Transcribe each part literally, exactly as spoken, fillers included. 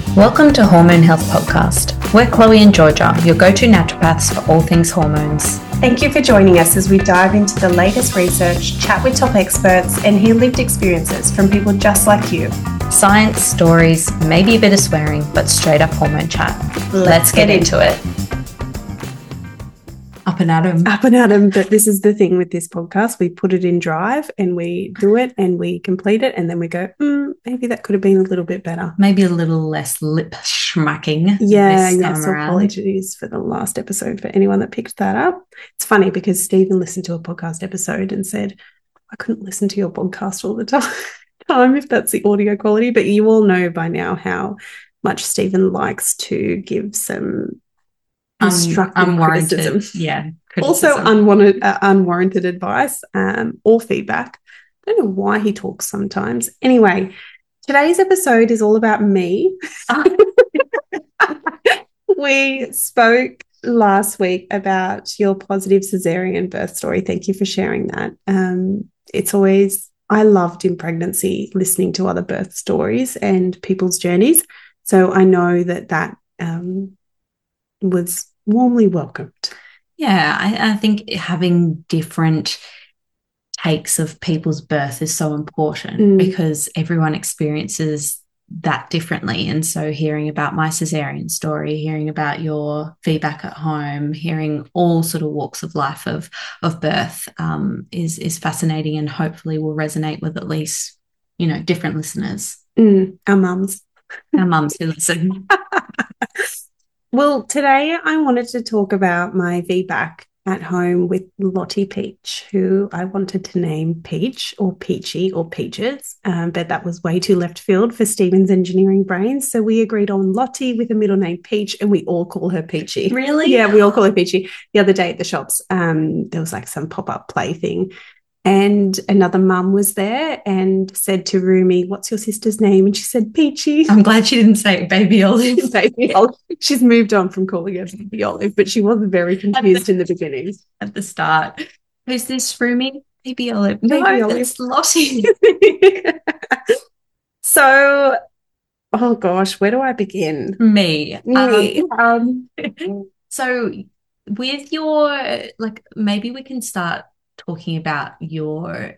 Welcome to Hormone Health Podcast. We're Chloe and Georgia, your go-to naturopaths for all things hormones. Thank you for joining us as we dive into the latest research, chat with top experts, and hear lived experiences from people just like you. Science, stories, maybe a bit of swearing, but straight up hormone chat. Let's, Let's get, get into it. Up and at 'em. Up and at 'em. But this is the thing with this podcast. We put it in drive and we do it and we complete it and then we go, mm, maybe that could have been a little bit better. Maybe a little less lip smacking. Yeah, yeah. So apologies for the last episode for anyone that picked that up. It's funny because Stephen listened to a podcast episode and said, I couldn't listen to your podcast all the time, time if that's the audio quality. But you all know by now how much Stephen likes to give some constructive Un- unwarranted, criticism. Yeah. Criticism. Also unwanted, uh, unwarranted advice um, or feedback. I don't know why he talks sometimes. Anyway, today's episode is all about me. We spoke last week about your positive cesarean birth story. Thank you for sharing that. Um, it's always, I loved in pregnancy listening to other birth stories and people's journeys. So I know that that um, was warmly welcomed. Yeah, I, I think having different takes of people's birth is so important mm. because everyone experiences that differently. And so hearing about my cesarean story, hearing about your feedback at home, hearing all sort of walks of life of of birth um, is is fascinating and hopefully will resonate with at least, you know, different listeners. Mm, our mums. Our mums who listen. Well, today I wanted to talk about my V BAC at home with Lottie Peach, who I wanted to name Peach or Peachy or Peaches, um, but that was way too left field for Stephen's engineering brains. So we agreed on Lottie with a middle name Peach, and we all call her Peachy. Really? Yeah, we all call her Peachy. The other day at the shops, um, there was like some pop-up play thing. And another mum was there and said to Rumi, what's your sister's name? And she said, Peachy. I'm glad she didn't say Baby Olive. Baby Olive. She's moved on from calling her Baby Olive, but she was very confused the, in the beginning. At the start. Who's this, Rumi? Baby Olive. No, Baby Olive. That's Lottie. So, oh gosh, where do I begin? Me. Me. Um, so with your, like, maybe we can start talking about your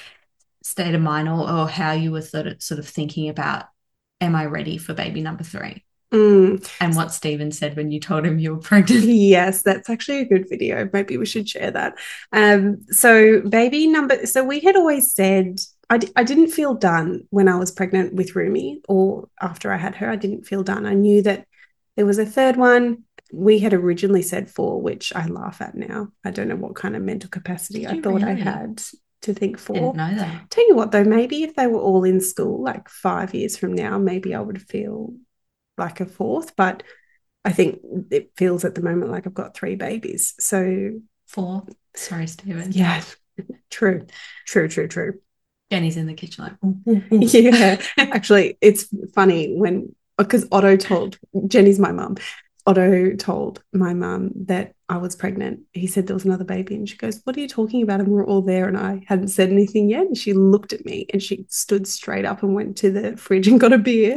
state of mind or, or how you were sort of, sort of thinking about, am I ready for baby number three? Mm. And what Stephen said when you told him you were pregnant. Yes, that's actually a good video. Maybe we should share that. Um, so baby number, so we had always said, I, d- I didn't feel done when I was pregnant with Rumi or after I had her, I didn't feel done. I knew that there was a third one. We had originally said four, which I laugh at now. I don't know what kind of mental capacity I thought really? I had to think four. Didn't know that. Tell you what, though, maybe if they were all in school, like five years from now, maybe I would feel like a fourth. But I think it feels at the moment like I've got three babies. So four. Sorry, Stephen. Yeah, true, true, true, true. Jenny's in the kitchen like, ooh, ooh, ooh. Yeah. Actually, it's funny when, because Otto told, Jenny's my mum, Otto told my mum that I was pregnant. He said there was another baby and she goes, what are you talking about? And we're all there and I hadn't said anything yet. And she looked at me and she stood straight up and went to the fridge and got a beer.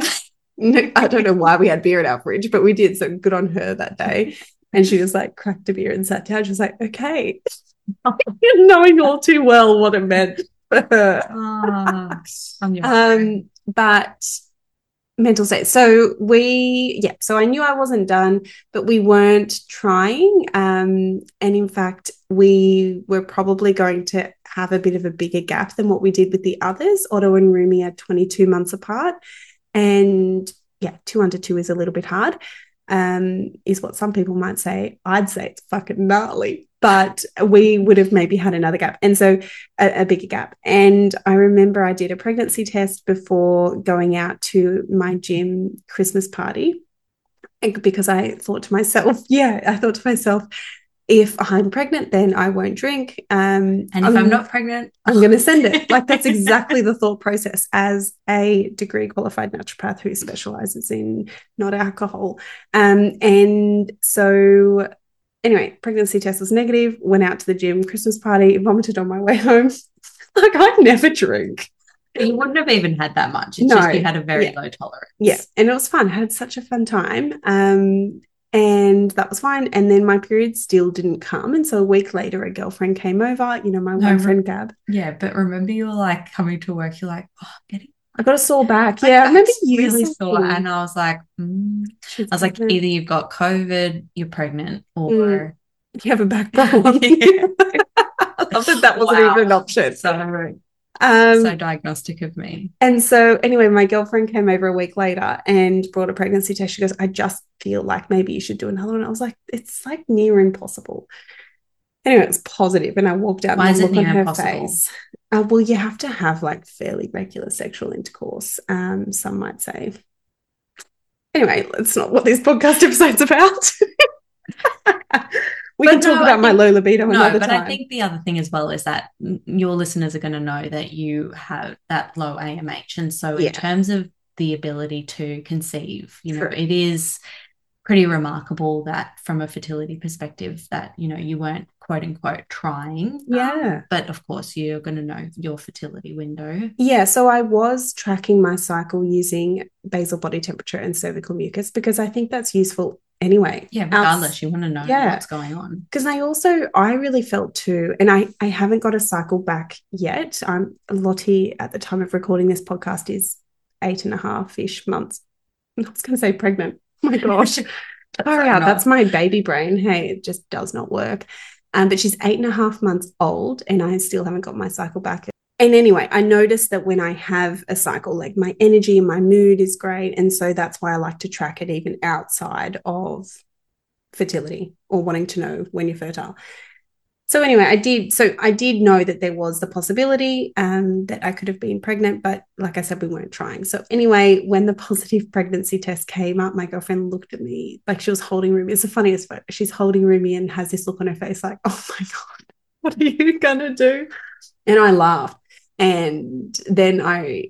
I don't know why we had beer in our fridge, but we did. So good on her that day. And she was like, cracked a beer and sat down. She was like, okay. Knowing all too well what it meant for her. Oh, um, but mental state. So we, yeah, so I knew I wasn't done, but we weren't trying. Um, and in fact, we were probably going to have a bit of a bigger gap than what we did with the others. Otto and Rumi are twenty-two months apart. And yeah, two under two is a little bit hard, um, is what some people might say. I'd say it's fucking gnarly. But we would have maybe had another gap. And so a, a bigger gap. And I remember I did a pregnancy test before going out to my gym Christmas party because I thought to myself, yeah, I thought to myself, if I'm pregnant, then I won't drink. Um, and if I'm, I'm not pregnant, I'm going to send it. Like that's exactly the thought process as a degree qualified naturopath who specializes in not alcohol. Um, and so anyway, pregnancy test was negative, went out to the gym, Christmas party, vomited on my way home. Like I never drink. You wouldn't have even had that much. It's No. just you had a very Yeah. low tolerance. Yeah, and it was fun. I had such a fun time. Um, and that was fine. And then my period still didn't come. And so a week later, a girlfriend came over, you know, my No, one re- friend Gab. Yeah, but remember you were like coming to work, you're like, oh, I'm getting I got a sore back. my Yeah, I remember back's you really saying, sore. And I was like, mm. she's I was like, pregnant. either you've got COVID, you're pregnant, or Mm. You have a back problem. Yeah. I thought that that wasn't Wow. even an option. So, Um, so diagnostic of me. and so anyway, my girlfriend came over a week later and brought a pregnancy test. She goes, I just feel like maybe you should do another one. I was like, it's like near impossible. Anyway, it was positive, and I walked out Why and is the it look on near her impossible? face. Uh, well, you have to have like fairly regular sexual intercourse, um, some might say. Anyway, that's not what this podcast episode's about. We But can talk no, I about my think- low libido No, another but time. I think the other thing as well is that mm, your listeners are going to know that you have that low A M H. And so Yeah. in terms of the ability to conceive, you know, True. it is pretty remarkable that from a fertility perspective that, you know, you weren't quote unquote trying. Yeah. Um, but of course you're going to know your fertility window. Yeah, so I was tracking my cycle using basal body temperature and cervical mucus because I think that's useful anyway. Yeah, Outs- regardless, you want to know Yeah. what's going on. Because I also, I really felt too, and I, I haven't got a cycle back yet. I'm Lottie at the time of recording this podcast is eight and a half-ish months. I was going to say pregnant. Oh my gosh. Far out. not. That's my baby brain. Hey, it just does not work. Um, but she's eight and a half months old and I still haven't got my cycle back. And anyway, I noticed that when I have a cycle, like my energy and my mood is great. And so that's why I like to track it even outside of fertility or wanting to know when you're fertile. So anyway, I did. So I did know that there was the possibility um, that I could have been pregnant, but like I said, we weren't trying. So anyway, when the positive pregnancy test came up, my girlfriend looked at me like she was holding Rumi. It's the funniest photo. She's holding Rumi and has this look on her face like, oh my God, what are you going to do? And I laughed. And then I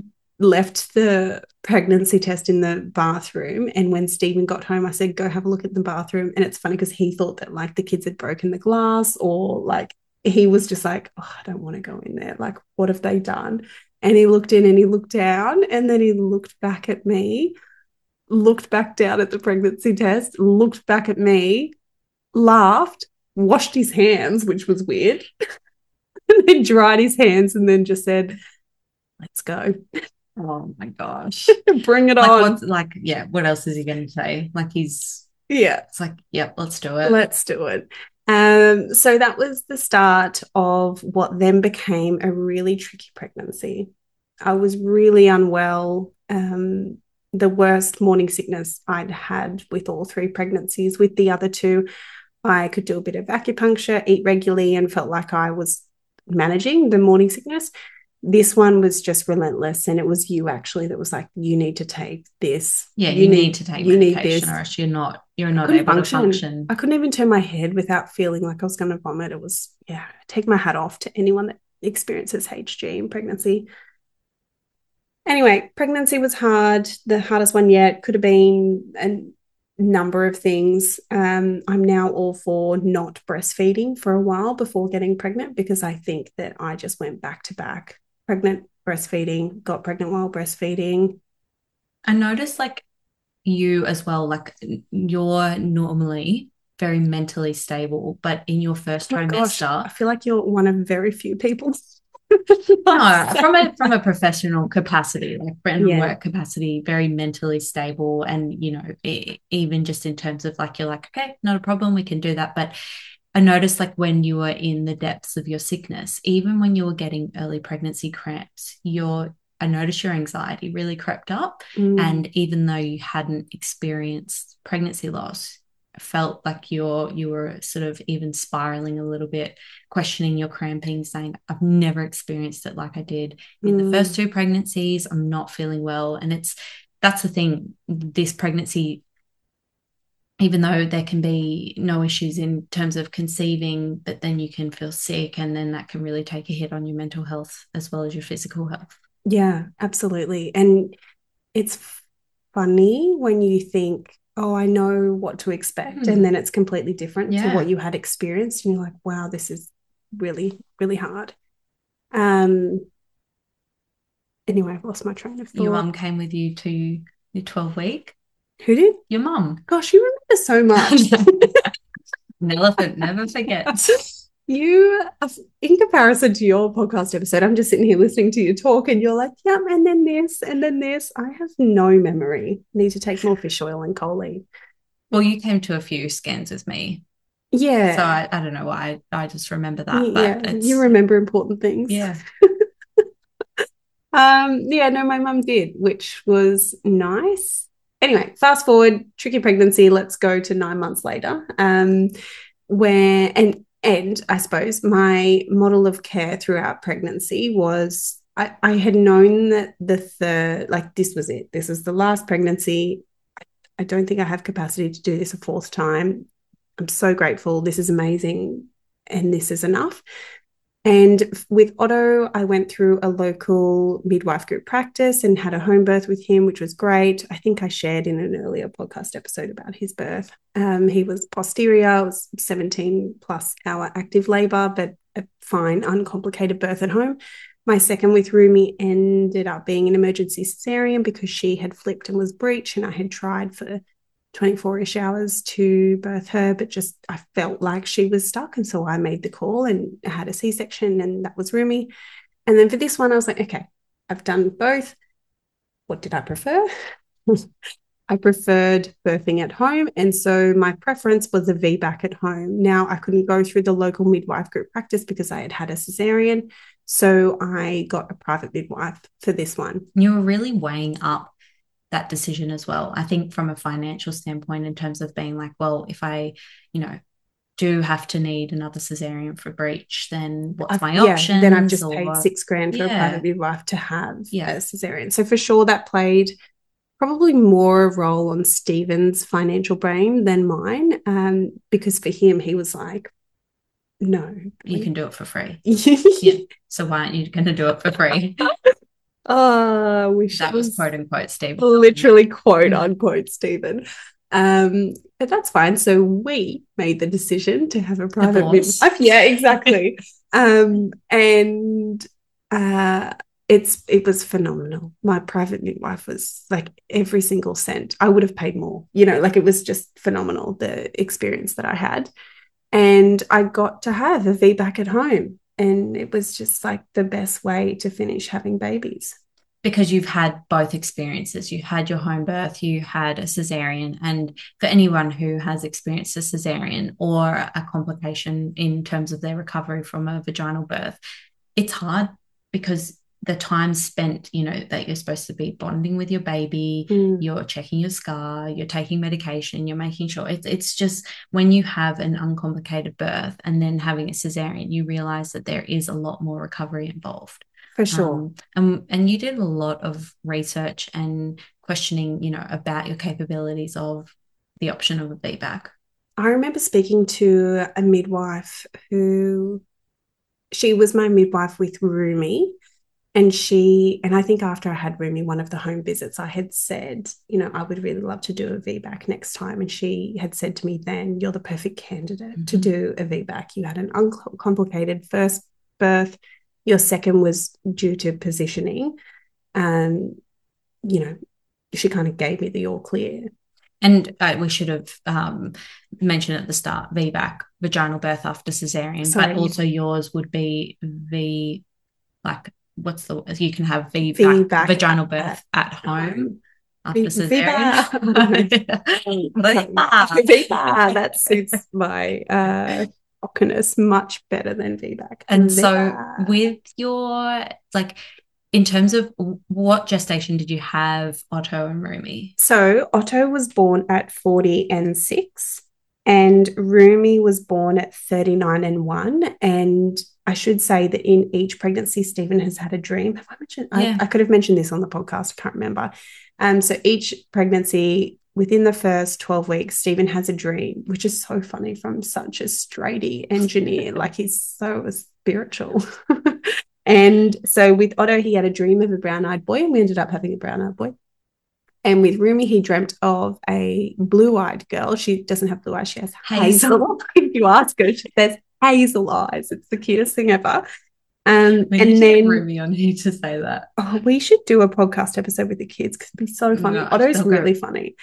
left the pregnancy test in the bathroom. And when Stephen got home, I said, go have a look at the bathroom. And it's funny because he thought that like the kids had broken the glass or like he was just like, oh, I don't want to go in there. Like, what have they done? And he looked in and he looked down and then he looked back at me, looked back down at the pregnancy test, looked back at me, laughed, washed his hands, which was weird, and then dried his hands and then just said, let's go. Oh my gosh. Bring it like, on. What's, like, yeah, what else is he going to say? Like he's, yeah. It's like, yep, let's do it. Let's do it. Um, so that was the start of what then became a really tricky pregnancy. I was really unwell. Um, the worst morning sickness I'd had with all three pregnancies. With the other two, I could do a bit of acupuncture, eat regularly, and felt like I was managing the morning sickness. This one was just relentless, and it was you actually that was like, you need to take this. Yeah, you, you need, need to take you medication need this. or else you're not you're not able function. to function. I couldn't even turn my head without feeling like I was going to vomit. It was, yeah, take my hat off to anyone that experiences H G in pregnancy. Anyway, pregnancy was hard, the hardest one yet. Could have been a number of things. Um, I'm now all for not breastfeeding for a while before getting pregnant because I think that I just went back to back. Pregnant, breastfeeding, got pregnant while breastfeeding. I noticed like you as well, like you're normally very mentally stable, but in your first oh trimester, gosh, I feel like you're one of very few people. no, from a from a professional capacity, like friend Yeah. work capacity, very mentally stable, and you know, it, even just in terms of like you're like, okay, not a problem, we can do that, but I noticed like when you were in the depths of your sickness, even when you were getting early pregnancy cramps, your I noticed your anxiety really crept up. Mm. And even though you hadn't experienced pregnancy loss, felt like you're you were sort of even spiraling a little bit, questioning your cramping, saying, I've never experienced it like I did in Mm. the first two pregnancies. I'm not feeling well. And it's that's the thing, this pregnancy, even though there can be no issues in terms of conceiving, but then you can feel sick and then that can really take a hit on your mental health as well as your physical health. Yeah, absolutely. And it's funny when you think, oh, I know what to expect. Mm. And then it's completely different yeah. to what you had experienced. And you're like, wow, this is really, really hard. Um, Anyway, I've lost my train of thought. Your mum came with you to your twelve week? Who did? Your mum. Gosh, you remember so much. An elephant never forgets. You, in comparison to your podcast episode, I'm just sitting here listening to you talk and you're like, yep, and then this, and then this. I have no memory. Need to take more fish oil and choline. Well, you came to a few scans with me. Yeah. So I, I don't know why. I, I just remember that. Yeah, but it's, you remember important things. Yeah. um, yeah, no, my mum did, which was nice. Anyway, fast forward, tricky pregnancy. Let's go to nine months later. Um, where, and, and I suppose my model of care throughout pregnancy was I, I had known that the third, like this was it. This was the last pregnancy. I, I don't think I have capacity to do this a fourth time. I'm so grateful. This is amazing. And this is enough. And with Otto, I went through a local midwife group practice and had a home birth with him, which was great. I think I shared in an earlier podcast episode about his birth. Um, he was posterior, it was seventeen plus hour active labor, but a fine, uncomplicated birth at home. My second with Rumi ended up being an emergency cesarean because she had flipped and was breech, and I had tried for twenty-four-ish hours to birth her, but just I felt like she was stuck. And so I made the call and I had a C-section, and that was Rumi. And then for this one, I was like, okay, I've done both. What did I prefer? I preferred birthing at home. And so my preference was a V BAC at home. Now I couldn't go through the local midwife group practice because I had had a cesarean. So I got a private midwife for this one. You were really weighing up that decision as well. I think from a financial standpoint, in terms of being like, well, if I, you know, do have to need another cesarean for breech, then what's I've, my yeah, option? Then I've just or, paid six grand for yeah. a private midwife to have yeah. a cesarean. So for sure that played probably more a role on Stephen's financial brain than mine, um, because for him, he was like, no. You we- can do it for free. yeah. So why aren't you going to do it for free? Oh, I wish that was quote unquote Stephen. Literally quote unquote Stephen. Um, but that's fine. So we made the decision to have a private midwife. Yeah, exactly. um, and uh, it's it was phenomenal. My private midwife was like every single cent. I would have paid more. You know, like it was just phenomenal, the experience that I had. And I got to have a V BAC at home. And it was just like the best way to finish having babies. Because you've had both experiences. You had your home birth, you had a cesarean. And for anyone who has experienced a cesarean or a complication in terms of their recovery from a vaginal birth, it's hard because the time spent, you know, that you're supposed to be bonding with your baby, mm. you're checking your scar, you're taking medication, you're making sure it's, it's just when you have an uncomplicated birth and then having a cesarean, you realize that there is a lot more recovery involved. For sure. Um, and, and you did a lot of research and questioning, you know, about your capabilities of the option of a V BAC. I remember speaking to a midwife who, she was my midwife with Rumi. And she, and I think after I had Rumi, one of the home visits, I had said, you know, I would really love to do a V BAC next time. And she had said to me then, you're the perfect candidate mm-hmm. to do a V BAC. You had an uncomplicated first birth. Your second was due to positioning. Um, you know, she kind of gave me the all clear. And uh, we should have um, mentioned at the start, V BAC, vaginal birth after cesarean, Sorry. but also yours would be V, like, what's the you can have V BAC, vaginal birth at, at home after cesarean. V BAC, that suits my uh cockiness much better than V BAC. And V BAC. So with your, like, in terms of what gestation did you have Otto and Rumi? So Otto was born at forty and six and Rumi was born at thirty-nine and one. And I should say that in each pregnancy, Stephen has had a dream. Have I mentioned? Yeah. I, I could have mentioned this on the podcast. I can't remember. Um, so each pregnancy, within the first twelve weeks, Stephen has a dream, which is so funny from such a straighty engineer. Like he's so spiritual. And so with Otto, he had a dream of a brown-eyed boy, and we ended up having a brown-eyed boy. And with Rumi, he dreamt of a blue-eyed girl. She doesn't have blue eyes. She has hazel. hazel. If you ask her, she says hazel eyes. It's the cutest thing ever. Um, We and need to then get Rumi on here to say that. Oh, we should do a podcast episode with the kids because it'd be so funny. Gosh, Otto's they'll really go- funny.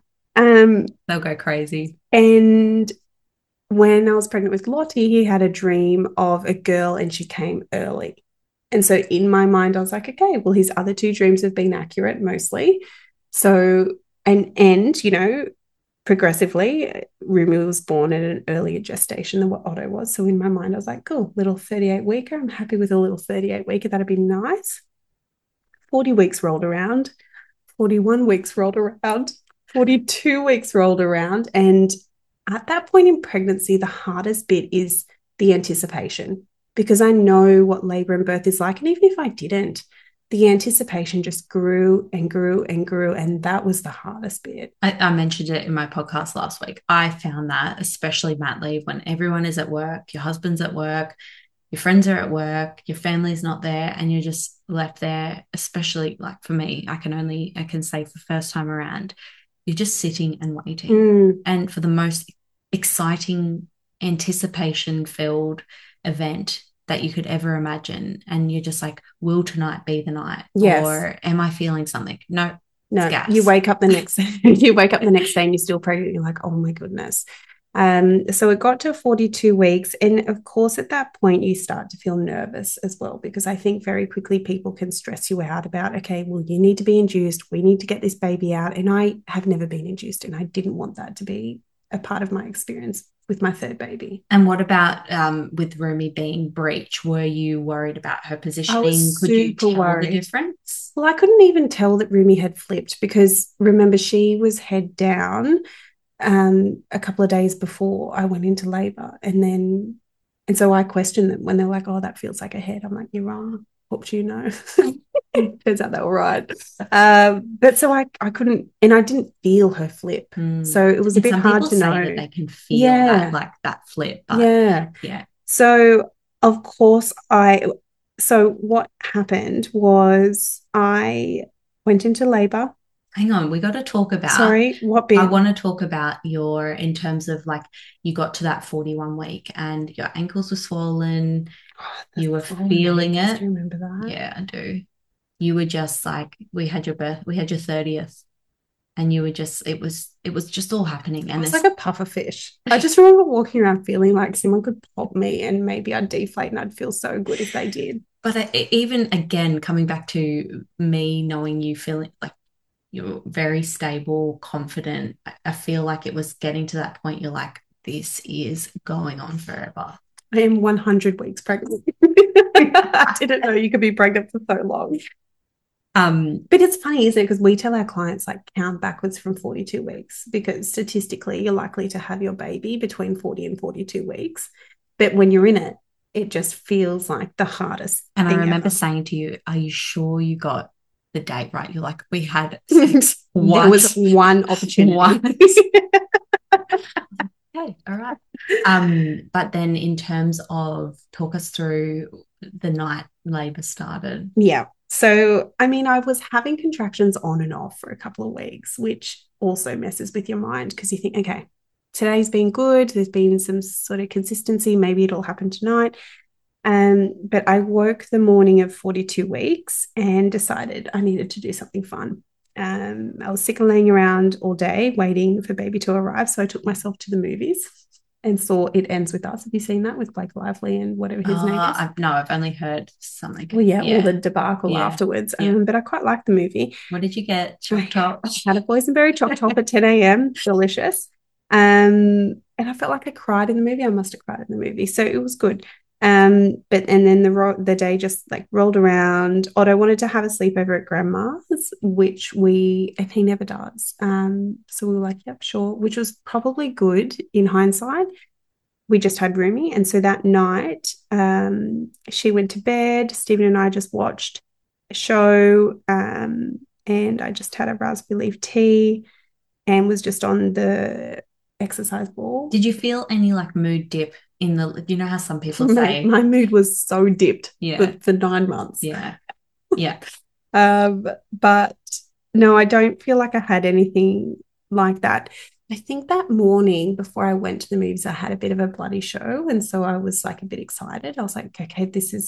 Um, They'll go crazy. and when I was pregnant with Lottie, he had a dream of a girl and she came early. And so in my mind, I was like, okay, well, his other two dreams have been accurate mostly. So, and, and, you know, progressively, Rumi was born at an earlier gestation than what Otto was. So in my mind, I was like, cool, little thirty-eight weeker. I'm happy with a little thirty-eight weeker. That'd be nice. forty weeks rolled around, forty-one weeks rolled around, forty-two weeks rolled around. And at that point in pregnancy, the hardest bit is the anticipation because I know what labor and birth is like. And even if I didn't, the anticipation just grew and grew and grew. And that was the hardest bit. I, I mentioned it in my podcast last week. I found that, especially mat leave, when everyone is at work, your husband's at work, your friends are at work, your family's not there, and you're just left there, especially like for me, I can only, I can say for first time around, you're just sitting and waiting. Mm. And for the most exciting, anticipation filled event that you could ever imagine. And you're just like, will tonight be the night? Yes. Or am I feeling something? No, no, gas. you wake up the next, you wake up the next day and you're still pregnant. You're like, oh my goodness. Um, so it got to forty-two weeks. And of course, at that point, you start to feel nervous as well, because I think very quickly people can stress you out about, okay, well, you need to be induced. We need to get this baby out. And I have never been induced, and I didn't want that to be a part of my experience with my third baby. And what about um, with Rumi being breech? Were you worried about her positioning? I was Could you super tell worried. the difference? Well, I couldn't even tell that Rumi had flipped because remember, she was head down um, a couple of days before I went into labor. And then, and so I questioned them when they're like, oh, that feels like a head. I'm like, you're wrong. What do you know? Turns out they were right. Um, but so I, I couldn't, and I didn't feel her flip. Mm. So it was a And bit some hard people to say know. that they can feel Yeah. that, like that flip. But yeah. yeah. So of course I, so what happened was I went into labor. Hang on, we got to talk about. Sorry, what bit? I want to talk about your, in terms of like, you got to that forty-one week and your ankles were swollen. Oh, you were oh, feeling man, it. do you remember that? Yeah, I do. You were just like, we had your birth, we had your thirtieth, and you were just, it was, it was just all happening. And it's it's like a puffer fish. I just remember walking around feeling like someone could pop me and maybe I'd deflate and I'd feel so good if they did. But I, even again, coming back to me knowing you feeling like you're very stable, confident, I, I feel like it was getting to that point. You're like, this is going on forever. I am one hundred weeks pregnant. I didn't know you could be pregnant for so long. Um, but it's funny, isn't it? Because we tell our clients like count backwards from forty-two weeks because statistically you're likely to have your baby between forty and forty-two weeks. But when you're in it, it just feels like the hardest. And I remember ever. saying to you, are you sure you got the date right? You're like, we had sex. There was one opportunity. One. Okay, all right. Um, but then in terms of talk us through the night labor started. Yeah. So, I mean, I was having contractions on and off for a couple of weeks, which also messes with your mind because you think, okay, today's been good. There's been some sort of consistency. Maybe it'll happen tonight. Um, but I woke the morning of forty-two weeks and decided I needed to do something fun. Um, I was sick of laying around all day waiting for baby to arrive. So I took myself to the movies and saw It Ends With Us. Have you seen that with Blake Lively and whatever his uh, name is? I've, no, I've only heard something. Well, yeah, yeah. all the debacle yeah. afterwards. Yeah. Um, but I quite liked the movie. What did you get? Choc top? I had a boysenberry choc top at ten a.m. Delicious. Um, and I felt like I cried in the movie. I must have cried in the movie. So it was good. Um, but and then the ro- the day just like rolled around. Otto wanted to have a sleepover at grandma's, which we and he never does. Um, so we were like, yep, sure, which was probably good in hindsight. We just had Rumi, and so that night, um, she went to bed. Stephen and I just watched a show, um, and I just had a raspberry leaf tea, and was just on the exercise ball. Did you feel any like mood dip? In the, you know how some people my, say my mood was so dipped yeah. for, for nine months. Yeah. Yeah. um, but no, I don't feel like I had anything like that. I think that morning before I went to the movies, I had a bit of a bloody show. And so I was like a bit excited. I was like, okay, this is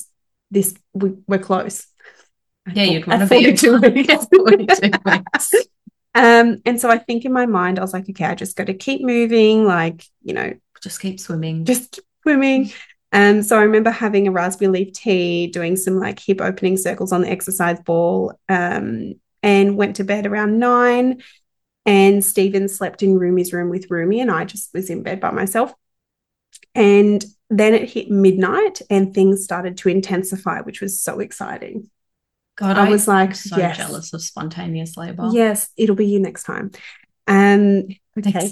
this we, we're close. Yeah, you'd want to be at forty-two weeks. Um, and so I think in my mind, I was like, okay, I just got to keep moving, like, you know, just keep swimming, just keep swimming. And um, so I remember having a raspberry leaf tea, doing some like hip opening circles on the exercise ball, um, and went to bed around nine. And Stephen slept in Rumi's room with Rumi, and I just was in bed by myself. And then it hit midnight, and things started to intensify, which was so exciting. God, I was like, so yes. jealous of spontaneous labor. Yes, it'll be you next time. Um, okay.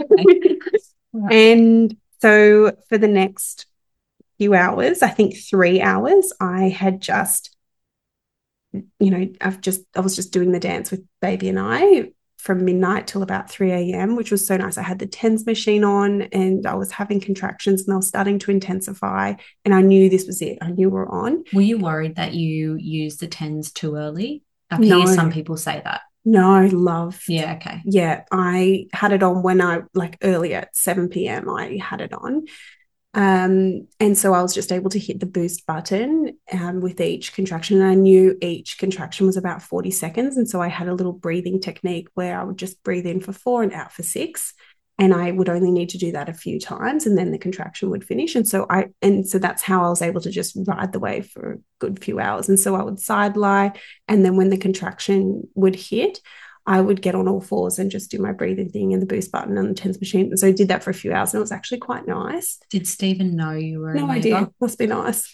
And so for the next few hours, I think three hours, I had just, you know, I've just, I was just doing the dance with baby and I from midnight till about three a.m., which was so nice. I had the TENS machine on and I was having contractions and they were starting to intensify, and I knew this was it. I knew we were on. Were you worried that you used the TENS too early? I no. hear some people say that. No, love. Yeah, okay. Yeah, I had it on when I, like early at seven p.m. I had it on. Um, and so I was just able to hit the boost button um, with each contraction. And I knew each contraction was about forty seconds. And so I had a little breathing technique where I would just breathe in for four and out for six. And I would only need to do that a few times and then the contraction would finish. And so I, and so that's how I was able to just ride the wave for a good few hours. And so I would side lie. And then when the contraction would hit, I would get on all fours and just do my breathing thing and the boost button on the TENS machine. And so I did that for a few hours and it was actually quite nice. Did Stephen know you were no in labor? idea. Must be nice.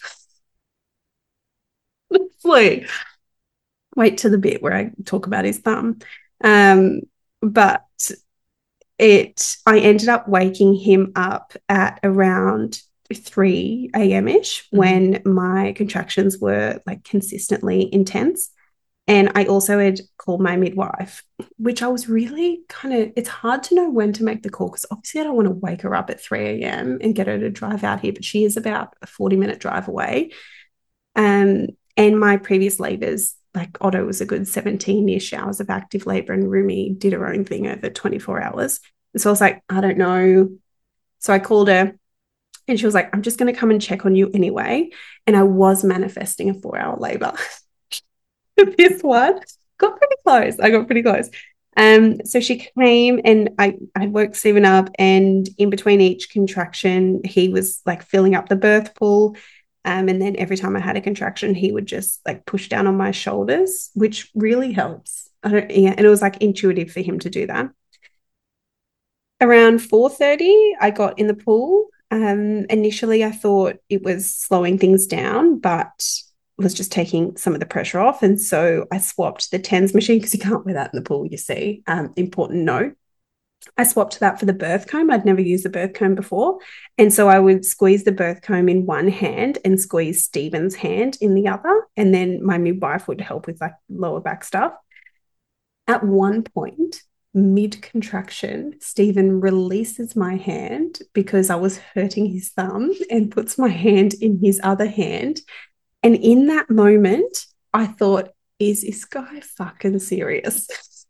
Wait. Wait to the bit where I talk about his thumb. Um, but it, I ended up waking him up at around three a.m.-ish mm-hmm. when my contractions were like consistently intense. And I also had called my midwife, which I was really kind of, it's hard to know when to make the call because obviously I don't want to wake her up at three a.m. and get her to drive out here, but she is about a forty minute drive away. Um, and my previous labours, like Otto was a good seventeen-ish hours of active labour and Rumi did her own thing over twenty-four hours. And so I was like, I don't know. So I called her and she was like, I'm just going to come and check on you anyway. And I was manifesting a four hour labour. This one got pretty close. I got pretty close. Um, so she came and I, I woke Stephen up, and in between each contraction, he was like filling up the birth pool. Um, and then every time I had a contraction, he would just like push down on my shoulders, which really helps. I don't, yeah, and it was like intuitive for him to do that. Around four thirty, I got in the pool. Um, initially, I thought it was slowing things down, but was just taking some of the pressure off. And so I swapped the TENS machine because you can't wear that in the pool, you see. Um, important note. I swapped that for the birth comb. I'd never used the birth comb before. And so I would squeeze the birth comb in one hand and squeeze Stephen's hand in the other. And then my midwife would help with like lower back stuff. At one point, mid-contraction, Stephen releases my hand because I was hurting his thumb and puts my hand in his other hand. And in that moment, I thought, is this guy fucking serious?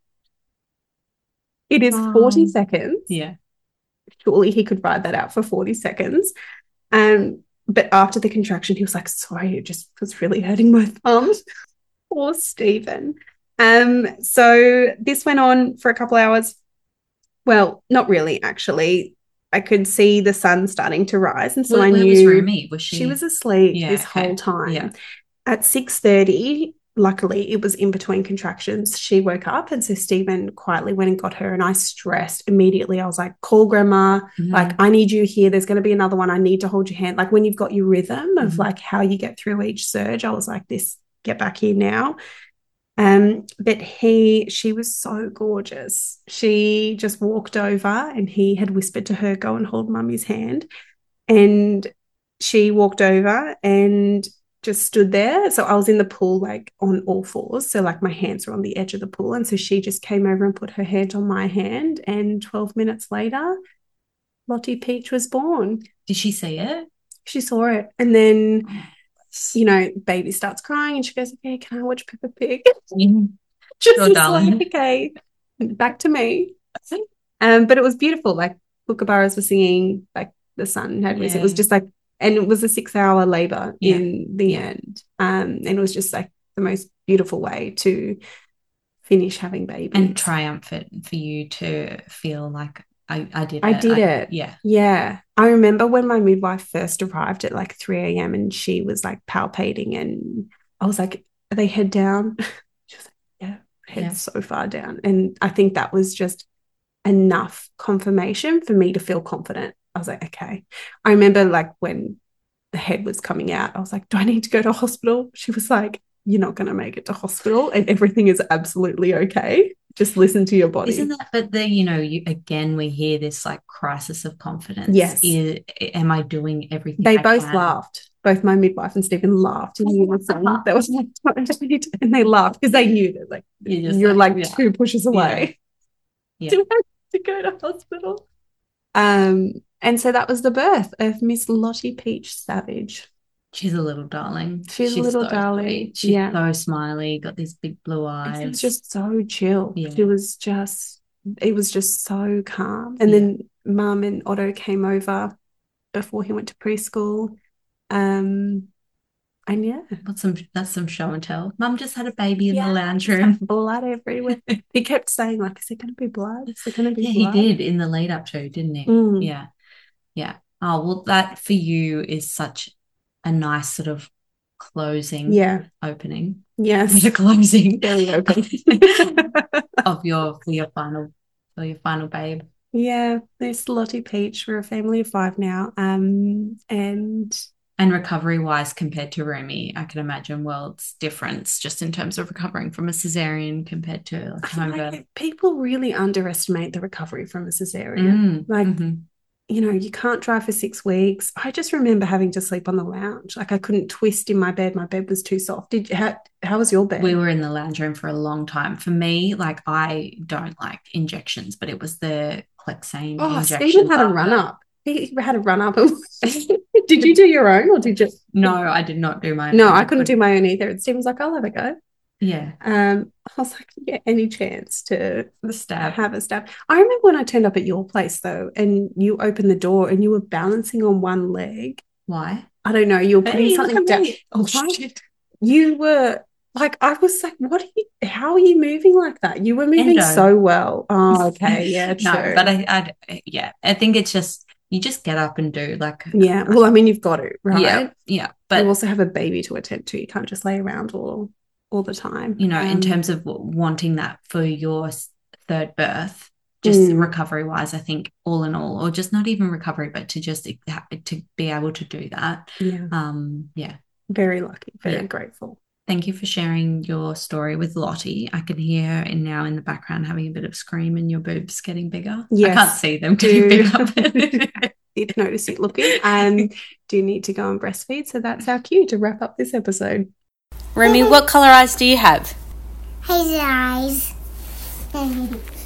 It is um, forty seconds. Yeah. Surely he could ride that out for forty seconds. Um, but after the contraction, he was like, sorry, it just was really hurting my thumb. Poor Stephen. Um, so this went on for a couple hours. Well, not really, actually. I could see the sun starting to rise. And so well, I where knew was Rumi? Was she? She was asleep yeah, this okay. whole time. Yeah. At six thirty, luckily, it was in between contractions. She woke up. And so Stephen quietly went and got her. And I stressed immediately. I was like, call grandma. Mm-hmm. Like, I need you here. There's going to be another one. I need to hold your hand. Like when you've got your rhythm of mm-hmm. like how you get through each surge, I was like, this, get back here now. Um, but he, she was so gorgeous. She just walked over and he had whispered to her, go and hold mummy's hand. And she walked over and just stood there. So I was in the pool, like on all fours. So like my hands were on the edge of the pool. And so she just came over and put her hand on my hand. And twelve minutes later, Lottie Peach was born. Did she see it? She saw it. And then you know, baby starts crying and she goes, okay, can I watch Peppa Pig? Mm-hmm. Just sure, darling. Like, okay, back to me. Um, but it was beautiful. Like kookaburras were singing, like the sun had risen. Yeah. It was just like, And it was a six hour labor Yeah. in the Yeah. end. Um, and it was just like the most beautiful way to finish having babies. And triumphant for you to feel like I, I did it. I did I, it. Yeah. Yeah. I remember when my midwife first arrived at like three a.m. and she was like palpating, and I was like, are they head down? She was like, yeah, head Yeah. so far down. And I think that was just enough confirmation for me to feel confident. I was like, okay. I remember like when the head was coming out, I was like, do I need to go to hospital? She was like, you're not going to make it to hospital and everything is absolutely okay. Just listen to your body. Isn't that, but then, you know, you, again, we hear this like crisis of confidence. Yes. Is, am I doing everything They I both can? laughed. Both my midwife and Stephen laughed in unison. That was like, and they laughed because they knew that like You're just you're like, like, yeah. two pushes away. Yeah. Do I have to go to hospital? Um, and so that was the birth of Miss Lottie Peach Savage. She's a little darling. She's, She's a little so darling. Sweet. She's yeah. so smiley, got these big blue eyes. She was just so chill. Yeah. She was just, it was just so calm. And Yeah. then Mum and Otto came over before he went to preschool. Um, and yeah. What's some, that's some show and tell. Mum just had a baby in yeah, the lounge room. Blood everywhere. He kept saying like, is it going to be blood? Is it going to be yeah, blood? he did in the lead up to, didn't he? Mm. Yeah. Yeah. Oh, well, that for you is such a nice sort of closing, yeah, opening. Yes, the closing, very open of your for your final for your final babe. Yeah, there's Lottie Peach. We're a family of five now, um, and and recovery wise compared to Rumi, I can imagine worlds difference just in terms of recovering from a cesarean compared to like home birth. Like, people really underestimate the recovery from a cesarean. Mm, like. Mm-hmm. You know, you can't drive for six weeks. I just remember having to sleep on the lounge. Like I couldn't twist in my bed. My bed was too soft. Did you, how, how was your bed? We were in the lounge room for a long time. For me, like I don't like injections, but it was the Clexane oh, injection. Stephen had a run up. He had a run up. Did you do your own or did you? No, I did not do my own. No, I couldn't do my own either. And Stephen's like, I'll have a go. Yeah. Um, I was like, yeah, any chance to the stab. have a stab. I remember when I turned up at your place though, and you opened the door and you were balancing on one leg. Why? I don't know. You were putting hey, something down. Oh shit! You were like, I was like, what are you? How are you moving like that? You were moving Endo. so well. Oh, okay, yeah, true. No, but I, I, yeah, I think it's just you just get up and do like. Yeah. Well, I mean, you've got it, right? Yeah. Yeah. But you also have a baby to attend to. You can't just lay around all. all the time, you know, um, in terms of wanting that for your third birth, just mm. recovery wise, I think all in all, or just not even recovery, but to just to be able to do that. Yeah. Um, yeah. Very lucky, very yeah. grateful. Thank you for sharing your story with Lottie. I can hear and now in the background having a bit of scream and your boobs getting bigger. Yes. I can't see them getting bigger. Did notice it looking and do need to go and breastfeed. So that's our cue to wrap up this episode. Rumi, what colour eyes do you have? Hazel eyes.